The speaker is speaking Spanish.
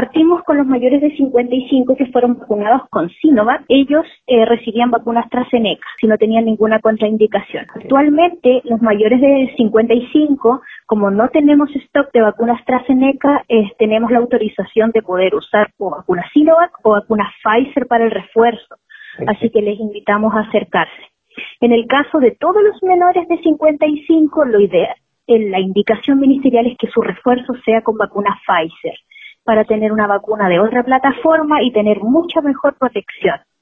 Partimos con los mayores de 55 que fueron vacunados con Sinovac. Ellos recibían vacunas AstraZeneca si no tenían ninguna contraindicación. Actualmente, los mayores de 55, como no tenemos stock de vacunas AstraZeneca, tenemos la autorización de poder usar o vacuna Sinovac o vacuna Pfizer para el refuerzo. Así que les invitamos a acercarse. En el caso de todos los menores de 55, lo ideal, la indicación ministerial es que su refuerzo sea con vacuna Pfizer, para tener una vacuna de otra plataforma y tener mucha mejor protección.